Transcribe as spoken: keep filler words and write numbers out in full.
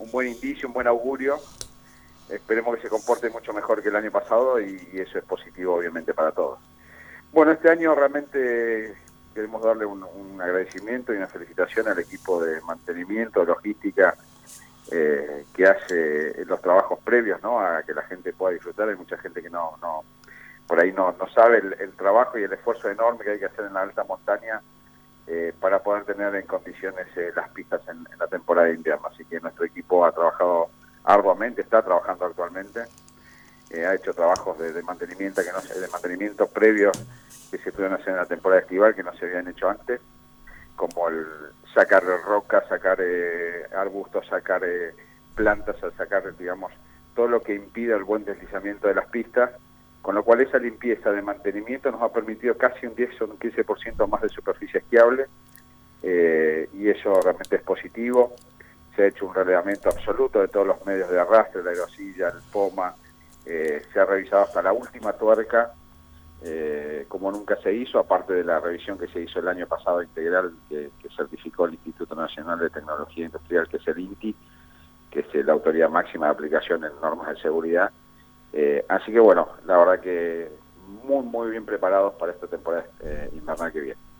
un buen indicio, un buen augurio. Esperemos que se comporte mucho mejor que el año pasado y, y eso es positivo obviamente para todos. Bueno, este año realmente queremos darle un, un agradecimiento y una felicitación al equipo de mantenimiento, de logística, eh, que hace los trabajos previos, ¿no?, a que la gente pueda disfrutar. Hay mucha gente que no, no por ahí no, no sabe el, el trabajo y el esfuerzo enorme que hay que hacer en la alta montaña eh, para poder tener en condiciones eh, las pistas en, en la temporada de invierno. Así que nuestro equipo ha trabajado arduamente, está trabajando actualmente, eh, ha hecho trabajos de, de mantenimiento que no se, de mantenimiento previos que se pudieron hacer en la temporada estival que no se habían hecho antes, como el sacar rocas, sacar eh, arbustos, sacar eh, plantas, sacar, digamos, todo lo que impida el buen deslizamiento de las pistas, con lo cual esa limpieza de mantenimiento nos ha permitido casi un diez o un quince por ciento más de superficie esquiable, eh, y eso realmente es positivo. Se ha hecho un relevamiento absoluto de todos los medios de arrastre, la aerosilla, el poma, eh, se ha revisado hasta la última tuerca, eh, como nunca se hizo, aparte de la revisión que se hizo el año pasado integral, que, que certificó el Instituto Nacional de Tecnología Industrial, que es el INTI, que es la autoridad máxima de aplicación en normas de seguridad. Eh, así que bueno, la verdad que muy muy bien preparados para esta temporada eh, invernal que viene.